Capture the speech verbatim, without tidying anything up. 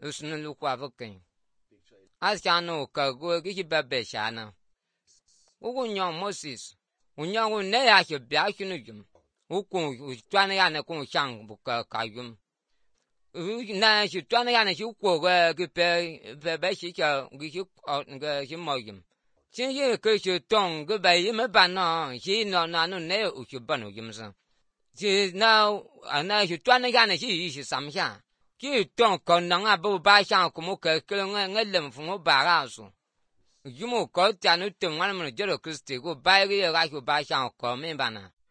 usunu lukwa vukin asiano kago gibebe shana ugu nyong Moses unyong ne ya ke bia kinu jum uku twana ya ne ku chang buka kayum na shi twana ya ne shi ku ga ge pe be be shi ka gi shi ga shi mo yum chin ye ke shi tong ge bai me ban no shi no na no ne u shi ban yum sa ji na ana shi twana ya ne shi shi sam sha ki tong kon na nga bu ba sha ku mo ke ke nga nga lem fu mo ba ra su yumo ko ta no tong wan mo jero kristi go ba ge ya ga ku ba sha ko me bana